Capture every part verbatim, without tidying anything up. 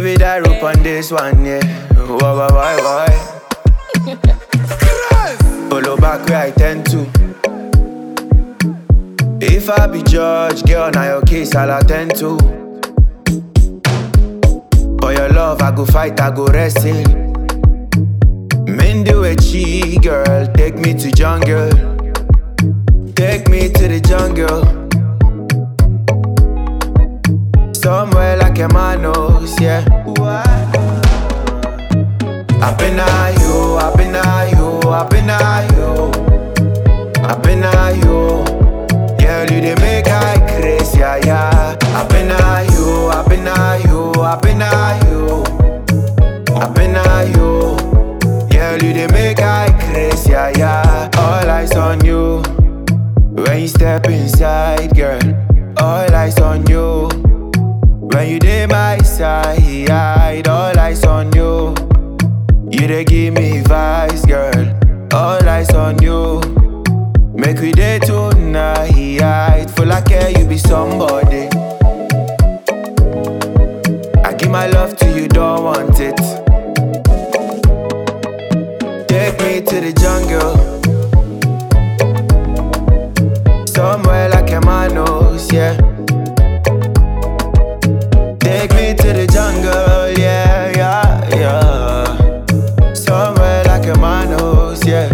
Baby, that rope on this one, yeah. Why, why, why, why? Follow back where I tend to. If I be judge, girl, now your case I'll attend to. For your love, I go fight, I go wrestle. Men do a cheat, girl. Take me to jungle. Take me to the jungle. Somewhere like a manos, yeah. I've been a you, I've been a you, I've been a you, I've been a you. Girl, you dey make I crazy, yeah, yeah. I've been a you, I've been a you, I've been a you, I've been a you. Girl, you dey make I crazy, yeah, yeah. All eyes on you when you step inside, girl. All eyes on you when you dey my side. All eyes on you. You dey give me vibes, girl. All eyes on you. Make we day tonight. Full of care, you be somebody. I give my love to you, don't want it. Take me to the jungle. Somewhere like a manos, yeah. Take me to the jungle, yeah, yeah, yeah. Somewhere like a manos, yeah.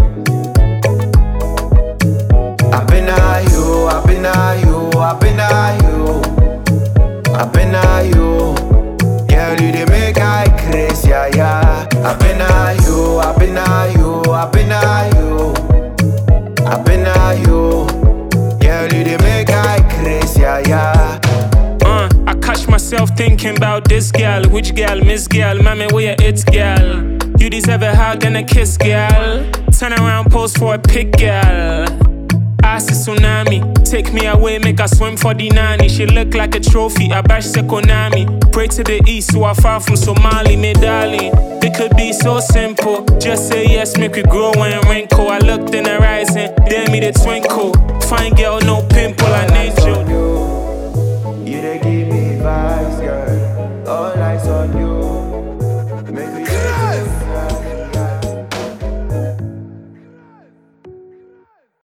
I've been a you, I've been a you, I've been a you, I've been a you. Girl, you dey make I crazy, yeah, yeah. I've been a you, I've been a you, I've been a you, I've been a you. Girl, you dey make I crazy, yeah, yeah. Uh, I catch myself thinking about this girl. Which girl, Miss Girl, mommy, where you it, girl? You deserve a hug and a kiss, girl. Turn around, pose for a pic, girl. Ask a tsunami, take me away, make her swim for the nanny. She look like a trophy, I bash the Konami. Pray to the east, who are far from Somali, me darling. It could be so simple, just say yes, make we grow and wrinkle. I looked in her eyes and damn me the twinkle. Fine girl, no pimple, I